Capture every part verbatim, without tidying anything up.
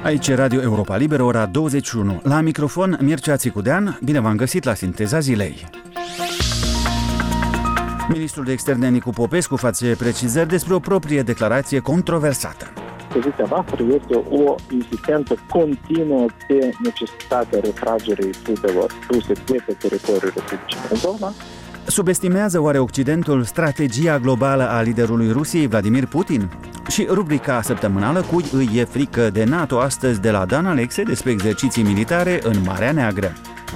Aici Radio Europa Liberă, ora douăzeci și unu. La microfon, Mircea Țicudean. Bine v-am găsit la Sinteza Zilei. Ministrul de Externe Nicu Popescu face precizări despre o proprie declarație controversată. Poziția noastră este o insistență continuă pe necesitatea retragerii trupelor ruse de pe teritoriul Republicii Moldova. Subestimează oare Occidentul strategia globală a liderului Rusiei, Vladimir Putin? Și rubrica săptămânală Cui îi e frică de NATO astăzi de la Dan Alexe despre exerciții militare în Marea Neagră.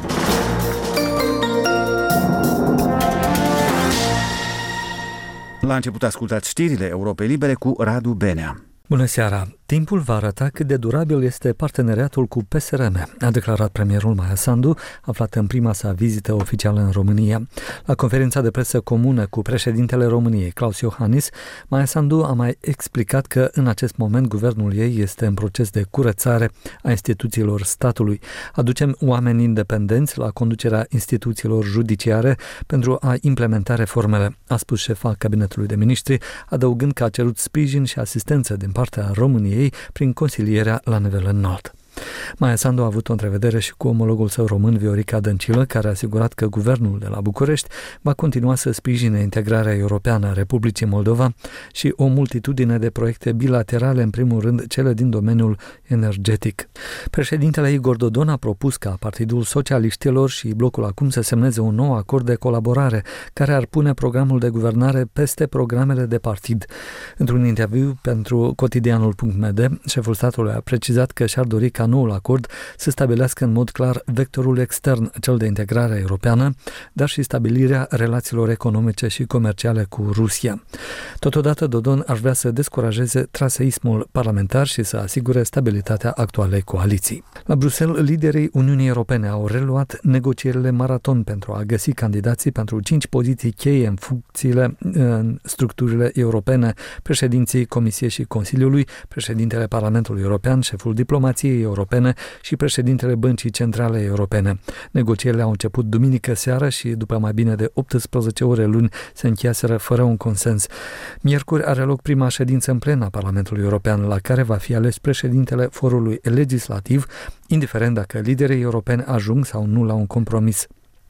La început ascultați știrile Europei Libere cu Radu Benea. Bună seara! Timpul va arăta cât de durabil este parteneriatul cu P S R M, a declarat premierul Maia Sandu, aflat în prima sa vizită oficială în România. La conferința de presă comună cu președintele României, Klaus Iohannis, Maia Sandu a mai explicat că în acest moment guvernul ei este în proces de curățare a instituțiilor statului. Aducem oameni independenți la conducerea instituțiilor judiciare pentru a implementa reformele, a spus șefa Cabinetului de Miniștri, adăugând că a cerut sprijin și asistență din partea României prin consilierea la nivel înalt. Maia Sandu a avut o întrevedere și cu omologul său român, Viorica Dăncilă, care a asigurat că guvernul de la București va continua să sprijine integrarea europeană a Republicii Moldova și o multitudine de proiecte bilaterale, în primul rând cele din domeniul energetic. Președintele Igor Dodon a propus ca Partidul Socialiștilor și Blocul Acum să semneze un nou acord de colaborare care ar pune programul de guvernare peste programele de partid. Într-un interviu pentru cotidianul punct m d, șeful statului a precizat că și-ar dori ca noul acord să stabilească în mod clar vectorul extern, cel de integrare europeană, dar și stabilirea relațiilor economice și comerciale cu Rusia. Totodată, Dodon ar vrea să descurajeze traseismul parlamentar și să asigure stabilitatea actualei coaliții. La Bruxelles, liderii Uniunii Europene au reluat negocierile maraton pentru a găsi candidații pentru cinci poziții cheie în funcțiile în structurile europene, președinții Comisiei și Consiliului, președintele Parlamentului European, șeful diplomației europene și președintele Băncii Centrale Europene. Negocierile au început duminică seară și după mai bine de optsprezece ore luni se încheiaseră fără un consens. Miercuri are loc prima ședință în plen a Parlamentului European, la care va fi ales președintele forului legislativ, indiferent dacă liderii europeni ajung sau nu la un compromis.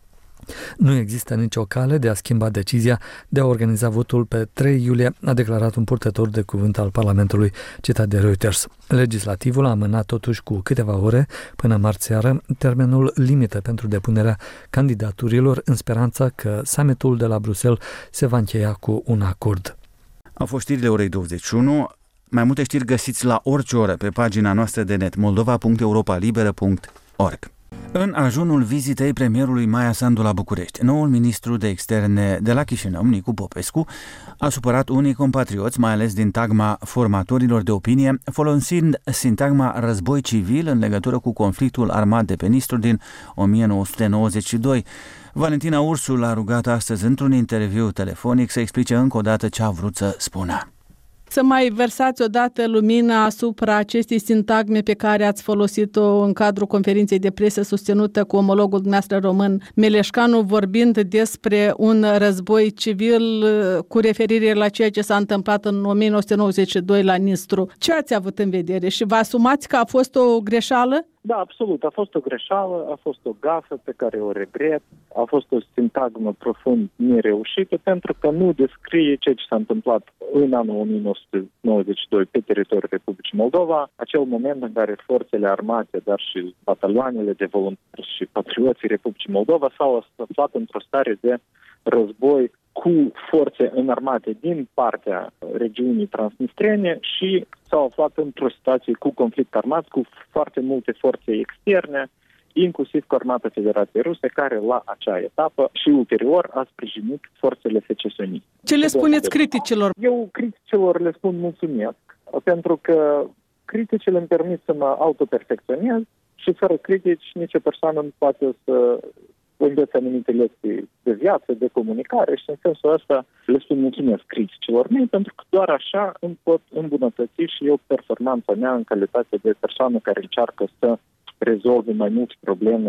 Nu există nicio cale de a schimba decizia de a organiza votul pe trei iulie, a declarat un purtător de cuvânt al Parlamentului, citat de Reuters. Legislativul a amânat totuși cu câteva ore, până marți seară, termenul limită pentru depunerea candidaturilor, în speranța că summitul de la Bruxelles se va încheia cu un acord. Au fost știrile orei douăzeci și unu. Mai multe știri găsiți la orice oră pe pagina noastră de net moldova punct europa liberă punct org. În ajunul vizitei premierului Maia Sandu la București, noul ministru de externe de la Chișinău, Nicu Popescu, a supărat unii compatrioți, mai ales din tagma formatorilor de opinie, folosind sintagma război civil în legătură cu conflictul armat de pe Nistru din o mie nouă sute nouăzeci și doi. Valentina Ursu l-a rugat astăzi într-un interviu telefonic să explice încă o dată ce a vrut să spună. Să mai versați odată lumina asupra acestei sintagme pe care ați folosit-o în cadrul conferinței de presă susținută cu omologul dumneavoastră român Meleșcanu, vorbind despre un război civil cu referire la ceea ce s-a întâmplat în o mie nouă sute nouăzeci și doi la Nistru. Ce ați avut în vedere și vă asumați că a fost o greșeală? Da, absolut. A fost o greșeală, a fost o gafă pe care o regret, a fost o sintagmă profund nereușită pentru că nu descrie ceea ce s-a întâmplat în anul o mie nouă sute nouăzeci și doi pe teritoriul Republicii Moldova, acel moment în care forțele armate, dar și batalioanele de voluntari și patrioții Republicii Moldova s-au aflat într-o stare de război cu forțe înarmate din partea regiunii transnistrene și s-au aflat într-o situație cu conflict armat, cu foarte multe forțe externe, inclusiv cu Armata Federației Ruse, care la acea etapă și ulterior a sprijinit forțele secesioniste. Ce le spuneți criticilor? Eu criticilor le spun mulțumesc, pentru că criticile îmi permit să mă autoperfecționez și fără critici nicio persoană nu poate să înveți anumite lecții de viață, de comunicare și în sensul ăsta le spun mulțumesc criticilor mei, pentru că doar așa îmi pot îmbunătăți și eu performanța mea în calitate de persoană care încearcă să rezolve mai multe probleme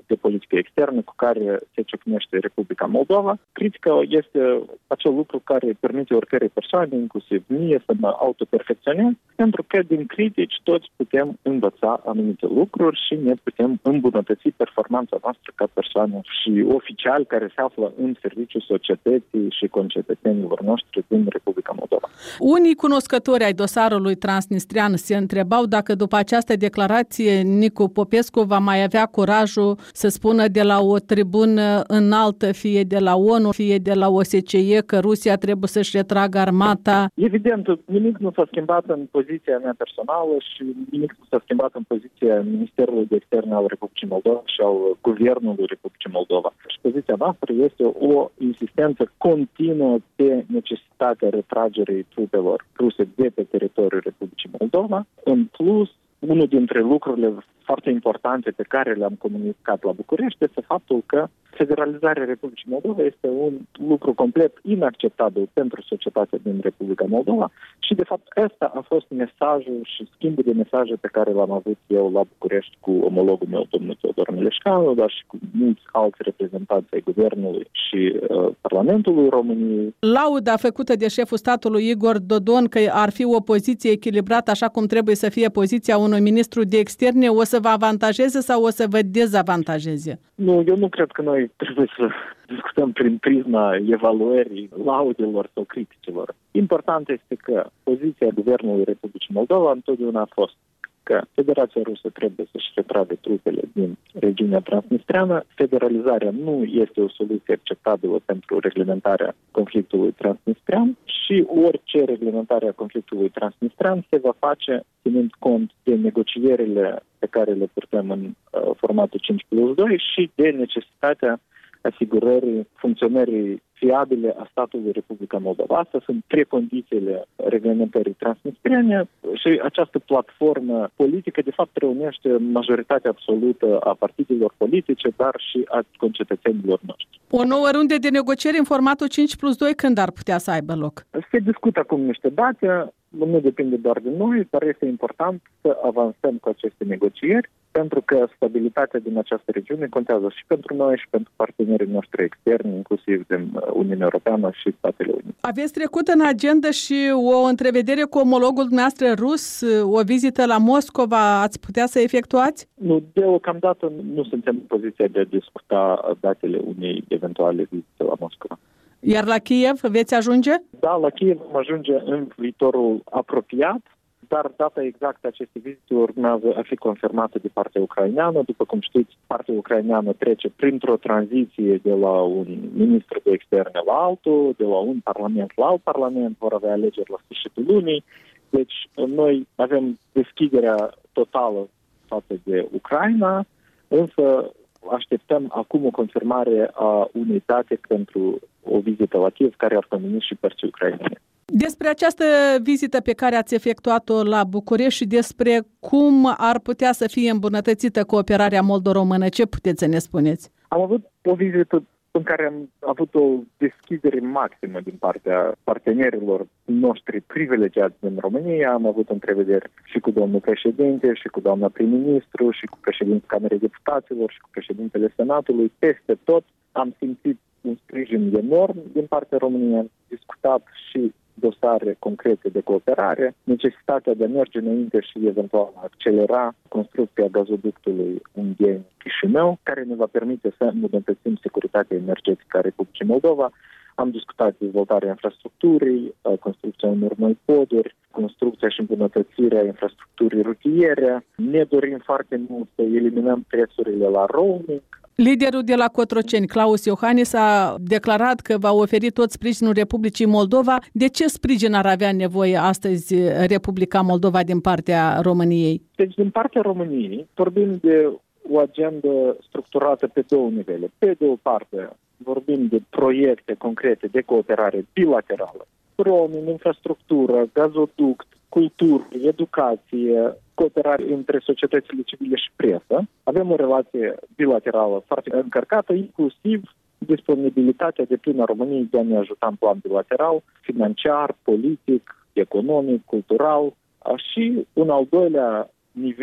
de politică externă cu care se ciocnește Republica Moldova. Critica este acel lucru care permite oricărei persoane, inclusiv mie, să mă autoperfecționez, pentru că din critici toți putem învăța anumite lucruri și ne putem îmbunătăți performanța noastră ca persoană și oficiali care se află în serviciul societății și concetățenilor noștri din Republica Moldova. Unii cunoscători ai dosarului transnistrian se întrebau dacă după această declarație Nicu Popescu va mai avea curajul să spună de la o tribună înaltă, fie de la ONU, fie de la O S C E, că Rusia trebuie să-și retragă armata. Evident, nimic nu s-a schimbat în poziția mea personală și nimic nu s-a schimbat în poziția Ministerului de Externe al Republicii Moldova și al Guvernului Republicii Moldova. Și poziția noastră este o insistență continuă pe necesitatea retragerii trupelor ruse de pe teritoriul Republicii Moldova. În plus, unul dintre lucrurile foarte importante pe care le-am comunicat la București este faptul că federalizarea Republicii Moldova este un lucru complet inacceptabil pentru societatea din Republica Moldova și, de fapt, ăsta a fost mesajul și schimbul de mesaje pe care l-am avut eu la București cu omologul meu, domnul Teodor Mileșcanu, dar și cu mulți alți reprezentanți ai Guvernului și uh, Parlamentului României. Lauda făcută de șeful statului Igor Dodon că ar fi o poziție echilibrată, așa cum trebuie să fie poziția unui ministru de externe, o să vă avantajeze sau o să vă dezavantajeze? Nu, eu nu cred că noi trebuie să discutăm prin prisma evaluării laudelor sau criticilor. Important este că poziția Guvernului Republicii Moldova întotdeauna a fost că Federația Rusă trebuie să-și retragă trupele din regiunea transnistreană. Federalizarea nu este o soluție acceptabilă pentru reglementarea conflictului transnistrean și orice reglementare a conflictului transnistrean se va face ținând cont de negocierile pe care le purtăm în uh, formatul cinci plus doi și de necesitatea asigurării funcționării fiabile a statului Republica Moldova. Astea sunt precondițiile reglementării transnistriene și această platformă politică de fapt reunește majoritatea absolută a partidelor politice, dar și a concetățenilor noștri. O nouă rundă de negocieri în formatul cinci plus doi când ar putea să aibă loc? Se discută acum niște date, nu depinde doar de noi, dar este important să avansăm cu aceste negocieri, pentru că stabilitatea din această regiune contează și pentru noi și pentru partenerii noștri externi, inclusiv din Uniunea Europeană și Statele Unite. Aveți trecut în agenda și o întrevedere cu omologul dumneavoastră rus, o vizită la Moscova, ați putea să efectuați? Nu, deocamdată nu suntem în poziția de a discuta datele unei eventuale vizite la Moscova. Iar la Kiev veți ajunge? Da, la Kiev vom ajunge în viitorul apropiat, dar data exactă acestei vizite urmează a fi confirmată de partea ucraineană. După cum știți, partea ucraineană trece printr-o tranziție de la un ministru de externe la altul, de la un parlament la alt parlament, vor avea alegeri la sfârșitul lunii. Deci noi avem deschiderea totală față de Ucraina, însă așteptăm acum o confirmare a unei date pentru o vizită la Kiev care ar conveni și părții ucrainene. Despre această vizită pe care ați efectuat-o la București și despre cum ar putea să fie îmbunătățită cooperarea moldo-română, ce puteți să ne spuneți? Am avut o vizită în care am avut o deschidere maximă din partea partenerilor noștri privilegiați din România. Am avut întrevederi și cu domnul președinte, și cu doamna prim-ministru, și cu președintele Camerei Deputaților, și cu președintele Senatului. Peste tot am simțit un sprijin enorm din partea României. Am discutat și dosare concrete de cooperare, necesitatea de a merge înainte și eventual accelera construcția gazoductului Ungheni-Chișinău, care ne va permite să îmbunătățim securitatea energetică a Republicii Moldova. Am discutat dezvoltarea infrastructurii, construcția unor noi poduri, construcția și îmbunătățirea infrastructurii rutiere. Ne dorim foarte mult să eliminăm prețurile la roaming. Liderul de la Cotroceni, Claus Iohannis, a declarat că va oferi tot sprijinul Republicii Moldova. De ce sprijin ar avea nevoie astăzi Republica Moldova din partea României? Deci, din partea României, vorbim de o agendă structurată pe două nivele. Pe de o parte, vorbim de proiecte concrete de cooperare bilaterală. Roaming, infrastructură, gazoduct, cultură, educație, cooperare între societățile civile și presă. Avem o relație bilaterală foarte încărcată, inclusiv disponibilitatea deplină a României de a ne ajuta în plan bilateral, financiar, politic, economic, cultural. Și un al doilea nivel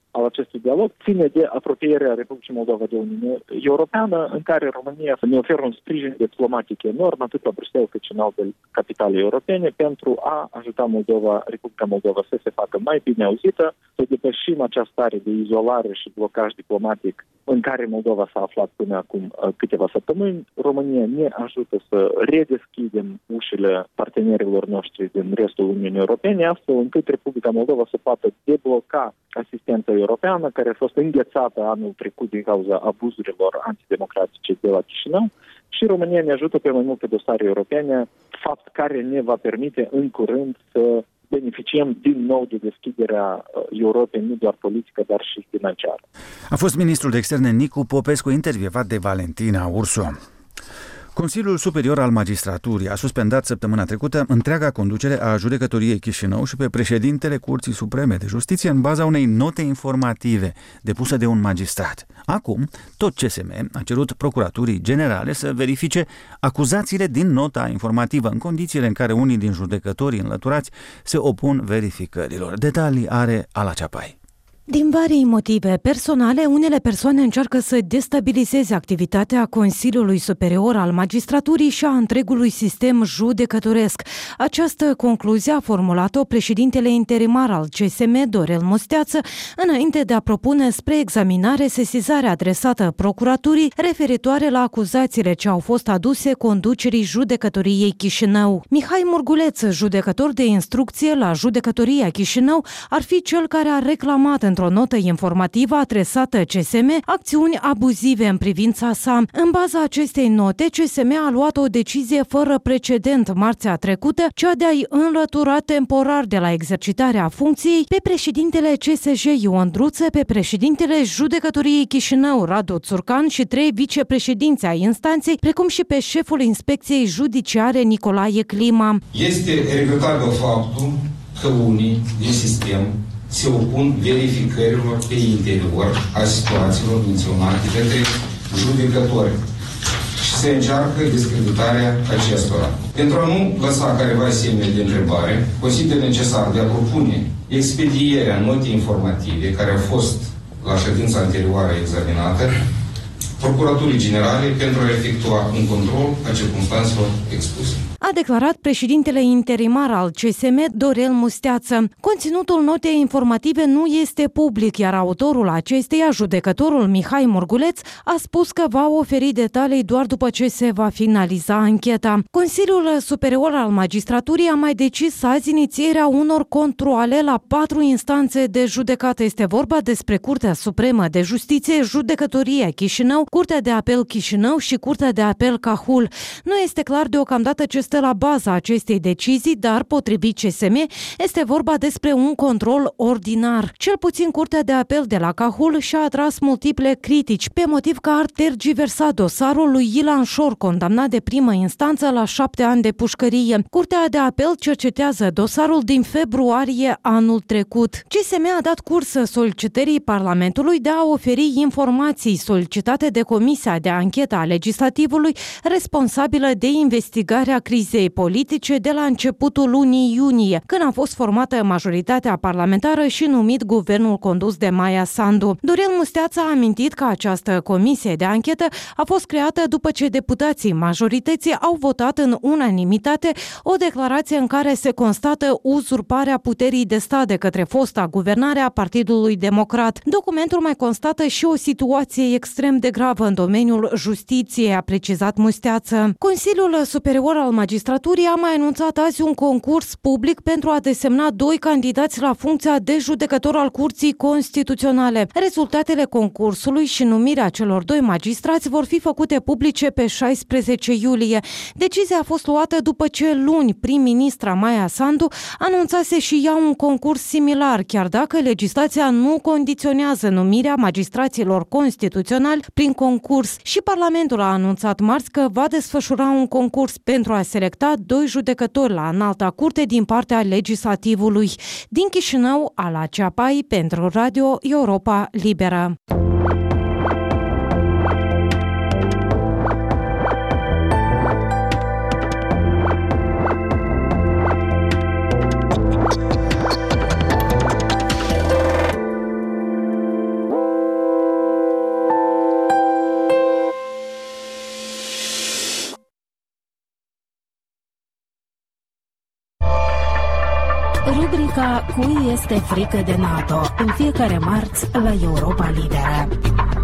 al acestui dialog ține de apropierea Republicii Moldova de Uniunea Europeană, în care România ne oferă un sprijin diplomatic enorm, atât la Bruxelles cât și în alte capitale europene, pentru a ajuta Moldova, Republica Moldova să se facă mai bine auzită, să depășim această stare de izolare și blocaj diplomatic în care Moldova s-a aflat până acum câteva săptămâni. România ne ajută să redeschidem ușile partenerilor noștri din restul Uniunii Europene, astfel încât Republica Moldova să poată debloca asistența europeană, care a fost înghețată anul trecut din cauza abuzurilor antidemocratice de la Chișinău, și România ne ajută pe mai multe dosare europene, fapt care ne va permite în curând să beneficiem din nou de deschiderea Europei, nu doar politică, dar și financiară. A fost ministrul de externe Nicu Popescu, intervievat de Valentina Ursu. Consiliul Superior al Magistraturii a suspendat săptămâna trecută întreaga conducere a Judecătoriei Chișinău și pe președintele Curții Supreme de Justiție în baza unei note informative depusă de un magistrat. Acum, tot C S M a cerut Procuraturii Generale să verifice acuzațiile din nota informativă, în condițiile în care unii din judecătorii înlăturați se opun verificărilor. Detalii are Ala Ceapai. Din varii motive personale, unele persoane încearcă să destabilizeze activitatea Consiliului Superior al Magistraturii și a întregului sistem judecătoresc. Această concluzie a formulat-o președintele interimar al C S M, Dorel Musteață, înainte de a propune spre examinare sesizarea adresată Procuraturii referitoare la acuzațiile ce au fost aduse conducerii Judecătoriei Chișinău. Mihai Murguleț, judecător de instrucție la Judecătoria Chișinău, ar fi cel care a reclamat în într-o notă informativă adresată C S M acțiuni abuzive în privința sa. În baza acestei note, C S M a luat o decizie fără precedent marțea trecută, cea de a-i înlătura temporar de la exercitarea funcției pe președintele C S J Ion Druță, pe președintele Judecătoriei Chișinău Radu Țurcan și trei vicepreședinți ai instanței, precum și pe șeful Inspecției Judiciare Nicolae Clima. Este regretabil faptul că unii din sistem se opun verificărilor pe interior a situațiilor menționate către judecători și se încearcă discreditarea acestora. Pentru a nu lăsa careva semne de întrebare, consider necesar de a propune expedierea notei informative care a fost la ședința anterioară examinată Procuraturii Generale pentru a efectua un control a circumstanțelor expuse. A declarat președintele interimar al C S M, Dorel Musteață. Conținutul notei informative nu este public, iar autorul acesteia, judecătorul Mihai Murguleț, a spus că va oferi detalii doar după ce se va finaliza ancheta. Consiliul Superior al Magistraturii a mai decis azi inițierea unor controale la patru instanțe de judecată. Este vorba despre Curtea Supremă de Justiție, Judecătoria Chișinău, Curtea de Apel Chișinău și Curtea de Apel Cahul. Nu este clar deocamdată ce stă la baza acestei decizii, dar, potrivit C S M, este vorba despre un control ordinar. Cel puțin Curtea de Apel de la Cahul și-a atras multiple critici, pe motiv că ar tergiversa dosarul lui Ilan Șor, condamnat de primă instanță la șapte ani de pușcărie. Curtea de Apel cercetează dosarul din februarie anul trecut. C S M a dat curs solicitării Parlamentului de a oferi informații solicitate de Comisia de Anchetă a Legislativului responsabilă de investigarea crizei politice de la începutul lunii iunie, când a fost formată majoritatea parlamentară și numit guvernul condus de Maia Sandu. Dorel Musteață a amintit că această comisie de anchetă a fost creată după ce deputații majorității au votat în unanimitate o declarație în care se constată uzurparea puterii de stat de către fosta guvernare a Partidului Democrat. Documentul mai constată și o situație extrem de gravă în domeniul justiției, a precizat Musteață. Consiliul Superior al Magistraturii a mai anunțat azi un concurs public pentru a desemna doi candidați la funcția de judecător al Curții Constituționale. Rezultatele concursului și numirea celor doi magistrați vor fi făcute publice pe șaisprezece iulie. Decizia a fost luată după ce luni prim-ministra Maia Sandu anunțase și ea un concurs similar, chiar dacă legislația nu condiționează numirea magistraților constituționali prin concurs. Și Parlamentul a anunțat marți că va desfășura un concurs pentru a selecta doi judecători la Înalta Curte din partea legislativului. Din Chișinău, Ala Ceapai pentru Radio Europa Liberă. Rubrica Cui este frică de NATO? În fiecare marți la Europa Liberă.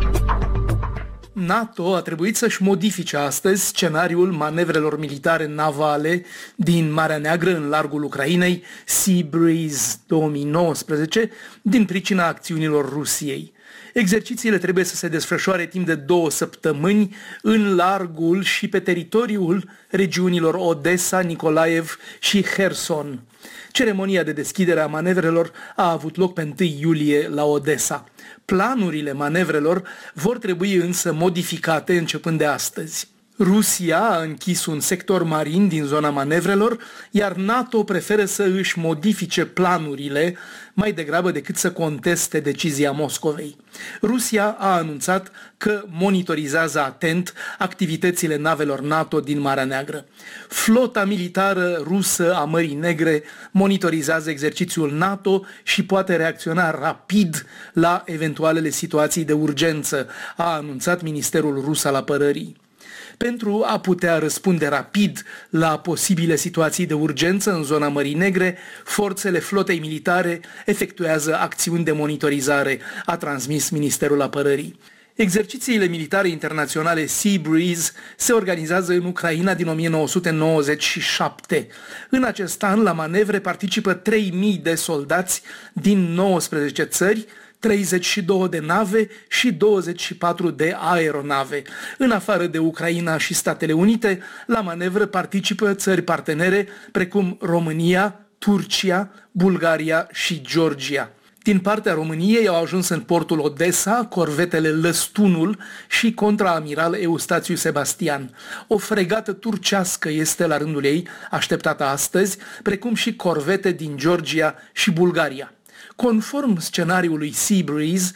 NATO a trebuit să-și modifice astăzi scenariul manevrelor militare navale din Marea Neagră în largul Ucrainei, Sea Breeze două mii nouăsprezece, din pricina acțiunilor Rusiei. Exercițiile trebuie să se desfășoare timp de două săptămâni în largul și pe teritoriul regiunilor Odessa, Nikolaev și Kherson. Ceremonia de deschidere a manevrelor a avut loc pe întâi iulie la Odessa. Planurile manevrelor vor trebui însă modificate începând de astăzi. Rusia a închis un sector marin din zona manevrelor, iar NATO preferă să își modifice planurile mai degrabă decât să conteste decizia Moscovei. Rusia a anunțat că monitorizează atent activitățile navelor NATO din Marea Neagră. Flota militară rusă a Mării Negre monitorizează exercițiul NATO și poate reacționa rapid la eventualele situații de urgență, a anunțat Ministerul Rus al Apărării. Pentru a putea răspunde rapid la posibile situații de urgență în zona Mării Negre, forțele flotei militare efectuează acțiuni de monitorizare, a transmis Ministerul Apărării. Exercițiile militare internaționale Sea Breeze se organizează în Ucraina din o mie nouă sute nouăzeci și șapte. În acest an, la manevre participă trei mii de soldați din nouăsprezece țări, treizeci și două de nave și douăzeci și patru de aeronave. În afară de Ucraina și Statele Unite, la manevră participă țări partenere precum România, Turcia, Bulgaria și Georgia. Din partea României au ajuns în portul Odessa corvetele Lăstunul și contraamiral Eustațiu Sebastian. O fregată turcească este la rândul ei așteptată astăzi, precum și corvete din Georgia și Bulgaria. Conform scenariului Sea Breeze,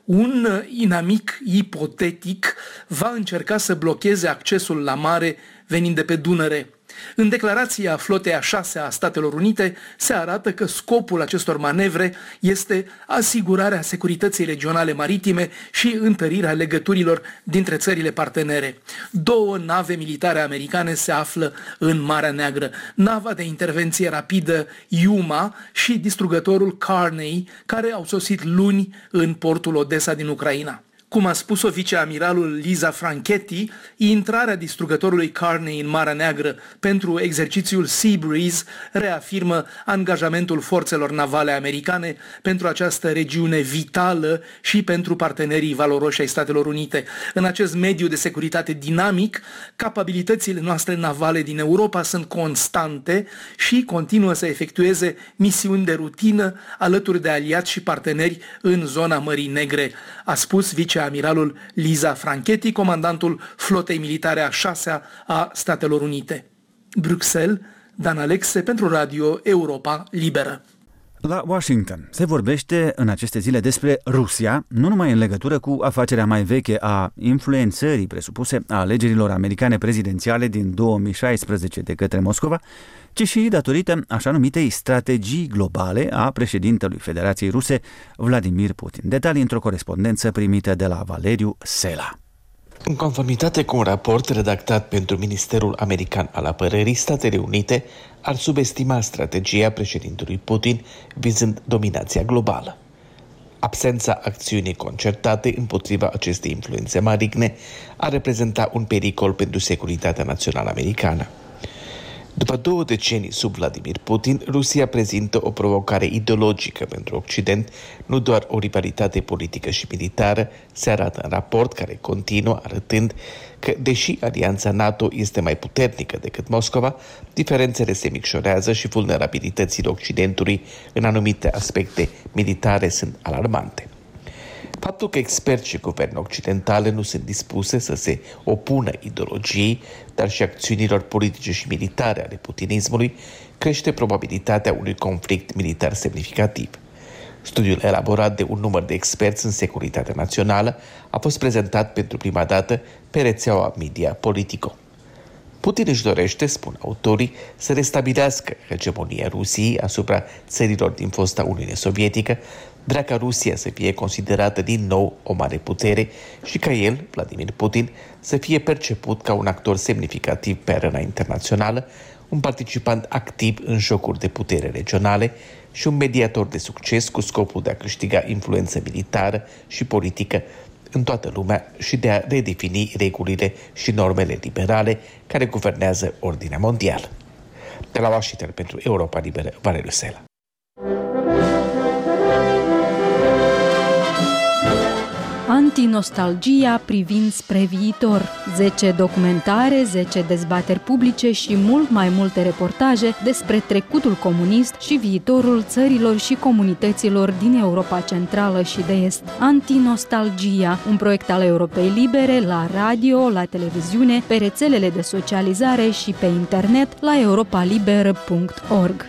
un inamic ipotetic va încerca să blocheze accesul la mare venind de pe Dunăre. În declarația flotei a șasea a Statelor Unite se arată că scopul acestor manevre este asigurarea securității regionale maritime și întărirea legăturilor dintre țările partenere. Două nave militare americane se află în Marea Neagră, nava de intervenție rapidă Yuma și distrugătorul Carney, care au sosit luni în portul Odessa din Ucraina. Cum a spus-o viceamiralul Lisa Franchetti, intrarea distrugătorului Carney în Marea Neagră pentru exercițiul Sea Breeze reafirmă angajamentul forțelor navale americane pentru această regiune vitală și pentru partenerii valoroși ai Statelor Unite. În acest mediu de securitate dinamic, capabilitățile noastre navale din Europa sunt constante și continuă să efectueze misiuni de rutină alături de aliați și parteneri în zona Mării Negre, a spus vice amiralul Lisa Franchetti, comandantul flotei militare a șasea a Statelor Unite. Bruxelles, Dan Alexe pentru Radio Europa Liberă. La Washington se vorbește în aceste zile despre Rusia, nu numai în legătură cu afacerea mai veche a influențării presupuse a alegerilor americane prezidențiale din două mii șaisprezece de către Moscova, ci și datorită așa numitei strategii globale a președintelui Federației Ruse, Vladimir Putin. Detalii într-o corespondență primită de la Valeriu Sela. În conformitate cu un raport redactat pentru Ministerul American al Apărării, Statele Unite ar subestima strategia președintelui Putin vizând dominația globală. Absența acțiunii concertate împotriva acestei influențe maligne ar reprezenta un pericol pentru securitatea națională americană. După două decenii sub Vladimir Putin, Rusia prezintă o provocare ideologică pentru Occident, nu doar o rivalitate politică și militară, se arată în raport care continuă arătând că, deși alianța NATO este mai puternică decât Moscova, diferențele se micșorează și vulnerabilitățile Occidentului în anumite aspecte militare sunt alarmante. Faptul că experți și guverne occidentale nu sunt dispuse să se opună ideologiei, dar și acțiunilor politice și militare ale putinismului, crește probabilitatea unui conflict militar semnificativ. Studiul elaborat de un număr de experți în securitatea națională a fost prezentat pentru prima dată pe rețeaua media Politico. Putin își dorește, spun autorii, să restabilească hegemonia Rusiei asupra țărilor din fosta Uniune Sovietică, vrea ca Rusia să fie considerată din nou o mare putere și ca el, Vladimir Putin, să fie perceput ca un actor semnificativ pe arena internațională, un participant activ în jocuri de putere regionale și un mediator de succes cu scopul de a câștiga influență militară și politică în toată lumea și de a redefini regulile și normele liberale care guvernează ordinea mondială. De la Washington pentru Europa Liberă, Valeriu Sela. Antinostalgia privind spre viitor. zece documentare, zece dezbateri publice și mult mai multe reportaje despre trecutul comunist și viitorul țărilor și comunităților din Europa Centrală și de Est. Antinostalgia, un proiect al Europei Libere la radio, la televiziune, pe rețelele de socializare și pe internet la europa liberă punct org.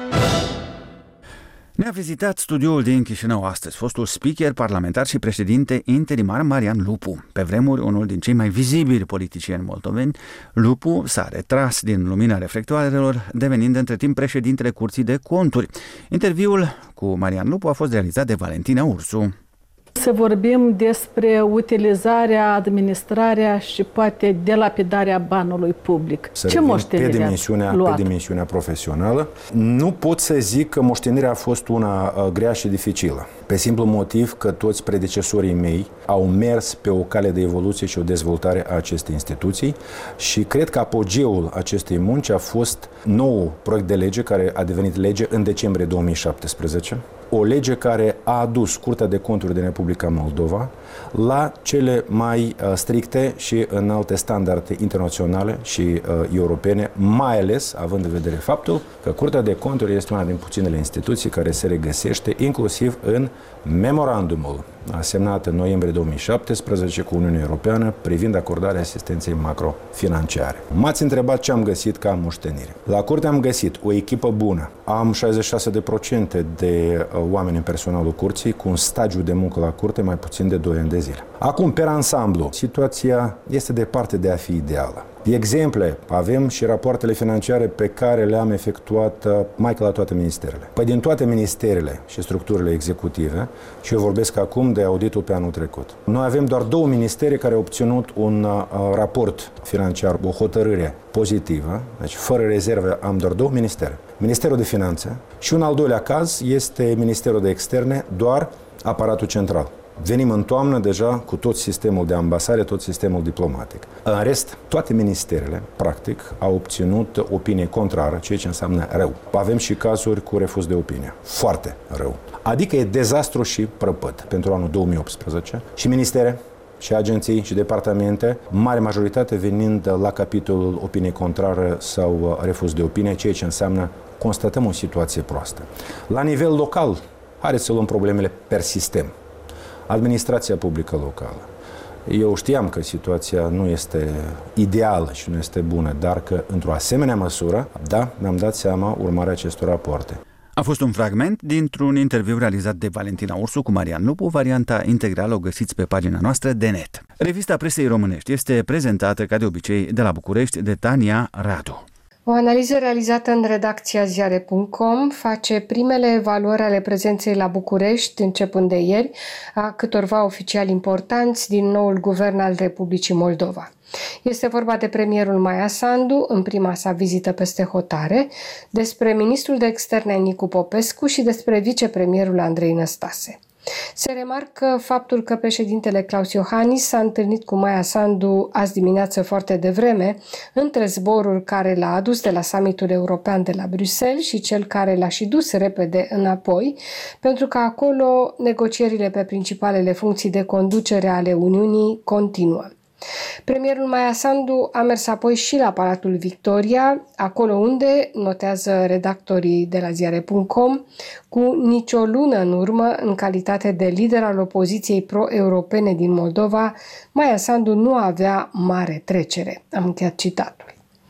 Ne-a vizitat studioul din Chișinău astăzi fostul speaker, parlamentar și președinte interimar Marian Lupu. Pe vremuri, unul din cei mai vizibili politicieni moldoveni, Lupu s-a retras din lumina reflectoarelor, devenind între timp președintele Curții de Conturi. Interviul cu Marian Lupu a fost realizat de Valentina Ursu. Să vorbim despre utilizarea, administrarea și poate delapidarea banului public. Să Ce moștenire pe dimensiunea, luat? pe dimensiunea profesională. Nu pot să zic că moștenirea a fost una uh, grea și dificilă. Pe simplu motiv că toți predecesorii mei au mers pe o cale de evoluție și o dezvoltare a acestei instituții și cred că apogeul acestei munci a fost nou proiect de lege care a devenit lege în decembrie două mii șaptesprezece. O lege care a adus Curtea de Conturi din Republica Moldova la cele mai uh, stricte și înalte standarde internaționale și uh, europene, mai ales având în vedere faptul că Curtea de Conturi este una din puținele instituții care se regăsește inclusiv în memorandumul semnat în noiembrie două mii șaptesprezece cu Uniunea Europeană privind acordarea asistenței macrofinanciare. M-ați întrebat ce am găsit ca moștenire. La Curte am găsit o echipă bună. Am șaizeci și șase la sută de oameni în personalul Curții cu un stagiu de muncă la Curte mai puțin de doi ani de zile. Acum, per ansamblu, situația este departe de a fi ideală. Exemple, avem și rapoartele financiare pe care le-am efectuat mai că la toate ministerele. Păi din toate ministerele și structurile executive, și eu vorbesc acum de auditul pe anul trecut. Noi avem doar două ministere care au obținut un uh, raport financiar, o hotărâre pozitivă, deci fără rezerve am doar două ministere. Ministerul de Finanțe și un al doilea caz este Ministerul de Externe, doar aparatul central. Venim în toamnă deja cu tot sistemul de ambasade, tot sistemul diplomatic. În rest, toate ministerele, practic, au obținut opinie contrară, ceea ce înseamnă rău. Avem și cazuri cu refuz de opinie. Foarte rău. Adică e dezastru și prăpăd pentru anul două mii optsprezece. Și ministere, și agenții, și departamente, mare majoritate venind la capitolul opinie contrară sau refuz de opinie, ceea ce înseamnă constatăm o situație proastă. La nivel local, haideți să luăm problemele per sistem. Administrația publică locală. Eu știam că situația nu este ideală și nu este bună, dar că într-o asemenea măsură, da, mi-am dat seama urmarea acestor rapoarte. A fost un fragment dintr-un interviu realizat de Valentina Ursu cu Marian Lupu. Varianta integrală o găsiți pe pagina noastră de net. Revista Presei Românești este prezentată, ca de obicei, de la București, de Tania Radu. O analiză realizată în redacția ziare punct com face primele evaluări ale prezenței la București, începând de ieri, a câtorva oficiali importanți din noul guvern al Republicii Moldova. Este vorba de premierul Maia Sandu, în prima sa vizită peste hotare, despre ministrul de externe Nicu Popescu și despre vicepremierul Andrei Năstase. Se remarcă faptul că președintele Klaus Iohannis s-a întâlnit cu Maia Sandu azi dimineață foarte devreme, între zborul care l-a adus de la summitul european de la Bruxelles și cel care l-a și dus repede înapoi, pentru că acolo negocierile pe principalele funcții de conducere ale Uniunii continuă. Premierul Maia Sandu a mers apoi și la Palatul Victoria, acolo unde, notează redactorii de la ziare punct com, cu nicio lună în urmă, în calitate de lider al opoziției pro-europene din Moldova, Maia Sandu nu avea mare trecere. Am încheiat citatul.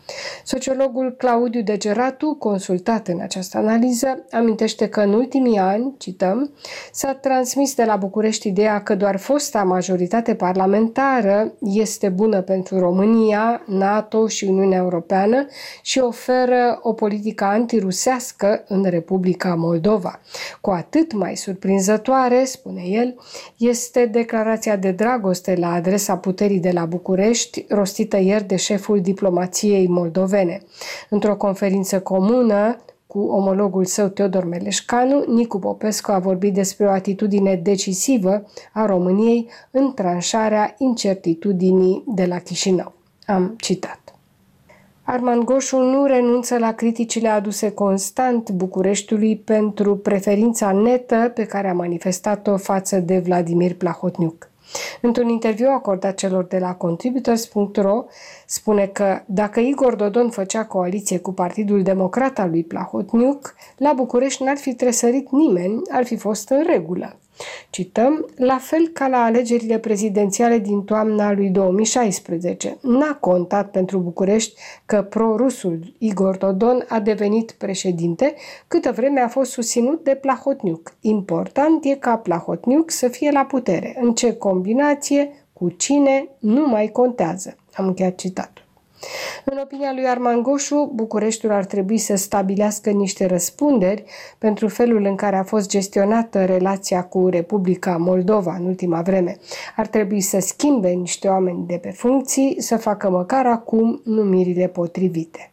Sociologul Claudiu Degeratu, consultat în această analiză, amintește că în ultimii ani, cităm, s-a transmis de la București ideea că doar fosta majoritate parlamentară este bună pentru România, NATO și Uniunea Europeană și oferă o politică antirusească în Republica Moldova. Cu atât mai surprinzătoare, spune el, este declarația de dragoste la adresa puterii de la București, rostită ieri de șeful diplomației moldovene. Într-o conferință comună cu omologul său Teodor Meleșcanu, Nicu Popescu a vorbit despre o atitudine decisivă a României în tranșarea incertitudinii de la Chișinău. Am citat. Armand Goșu nu renunță la criticile aduse constant Bucureștiului pentru preferința netă pe care a manifestat-o față de Vladimir Plahotniuc. Într-un interviu acordat celor de la contributors punct ro, spune că dacă Igor Dodon făcea coaliție cu Partidul Democrat al lui Plahotniuc, la București n-ar fi tresărit nimeni, ar fi fost în regulă. Cităm, la fel ca la alegerile prezidențiale din toamna lui două mii șaisprezece. N-a contat pentru București că pro-rusul Igor Dodon a devenit președinte, câtă vreme a fost susținut de Plahotniuc. Important e ca Plahotniuc să fie la putere. În ce combinație, cu cine, nu mai contează. Am încheiat citatul. În opinia lui Armand Goșu, Bucureștiul ar trebui să stabilească niște răspunderi pentru felul în care a fost gestionată relația cu Republica Moldova în ultima vreme. Ar trebui să schimbe niște oameni de pe funcții, să facă măcar acum numirile potrivite.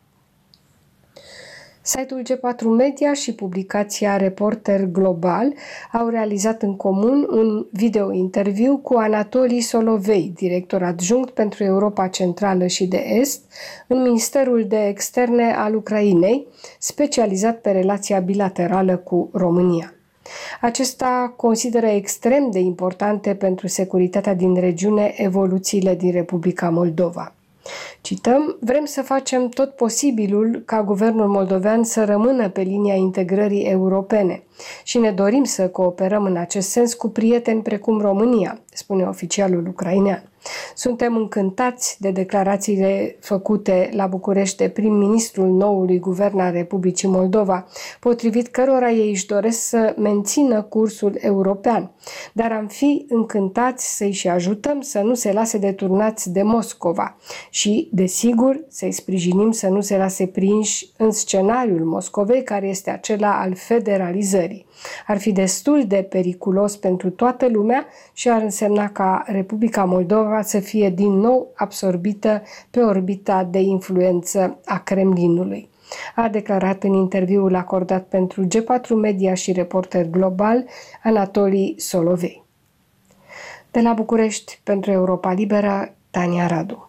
Site-ul G patru Media și publicația Reporter Global au realizat în comun un video-interviu cu Anatolii Solovei, director adjunct pentru Europa Centrală și de Est, în Ministerul de Externe al Ucrainei, specializat pe relația bilaterală cu România. Acesta consideră extrem de importante pentru securitatea din regiune evoluțiile din Republica Moldova. Cităm, vrem să facem tot posibilul ca guvernul moldovean să rămână pe linia integrării europene și ne dorim să cooperăm în acest sens cu prieteni precum România, spune oficialul ucrainean. Suntem încântați de declarațiile făcute la București de prim-ministrul noului guvern al Republicii Moldova, potrivit cărora ei își doresc să mențină cursul european, dar am fi încântați să-i și ajutăm să nu se lase deturnați de Moscova și, desigur, să-i sprijinim să nu se lase prinși în scenariul Moscovei, care este acela al federalizării. Ar fi destul de periculos pentru toată lumea și ar însemna ca Republica Moldova să fie din nou absorbită pe orbita de influență a Kremlinului, a declarat în interviul acordat pentru G patru Media și Reporter Global Anatolii Solovei. De la București, pentru Europa Liberă, Tania Radu.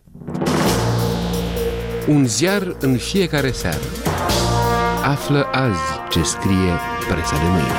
Un ziar în fiecare seară. Află azi ce scrie presa de mâine.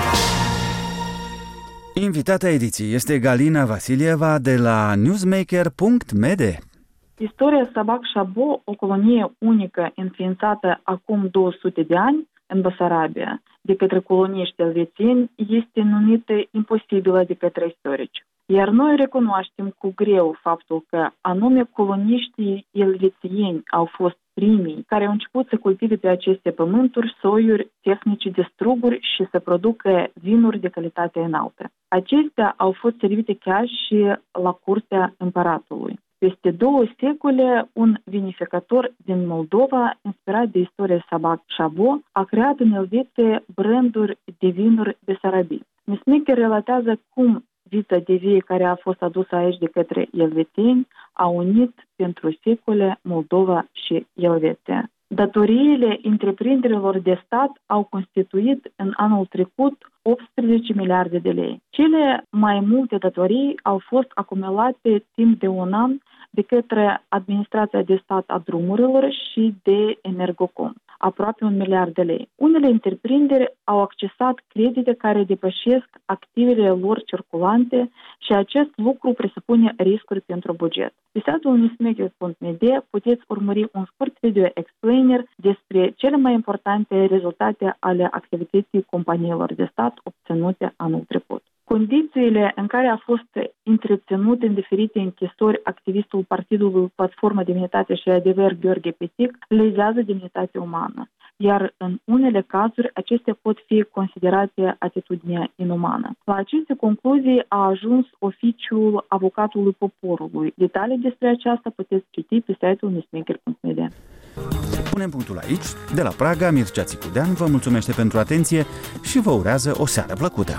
Invitata ediției este Galina Vasilieva de la newsmaker punct m d. Istoria Sabac-Shabo, o colonie unică înființată acum două sute de ani în Basarabia de către coloniști elvețieni, este numită imposibilă de către istorici. Iar noi recunoaștem cu greu faptul că anume coloniștii elvețieni au fost primii care au început să cultive pe aceste pământuri soiuri tehnice de struguri și să producă vinuri de calitate înaltă. Acestea au fost servite chiar și la curtea împăratului. Peste două secole, un vinificator din Moldova, inspirat de istoria Sabac-Shabo, a creat în Elveție branduri de vinuri besarabii. Newsmaker relatează cum vița de vie care a fost adusă aici de către elvețieni a unit pentru secole Moldova și Elveția. Datoriile întreprinderilor de stat au constituit în anul trecut optsprezece miliarde de lei. Cele mai multe datorii au fost acumulate timp de un an de către Administrația de Stat a Drumurilor și de Energocom, aproape un miliard de lei. Unele întreprinderi au accesat credite care depășesc activele lor circulante și acest lucru presupune riscuri pentru buget. Pe site-ul newsmaker punct m d puteți urmări un scurt video explainer despre cele mai importante rezultate ale activității companiilor de stat obținute anul trecut. Condițiile în care a fost întreținut în diferite închisori activistul Partidului Platformă Demnitate și Adevăr Gheorghe Petic lezează demnitatea umană, iar în unele cazuri acestea pot fi considerate atitudine inumană. La aceste concluzii a ajuns oficiul avocatului poporului. Detalii despre aceasta puteți citi pe site-ul newsmaker punct m d. Punem punctul aici. De la Praga, Mircea Țicudean vă mulțumește pentru atenție și vă urează o seară plăcută.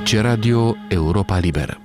C Radio Europa Liberă.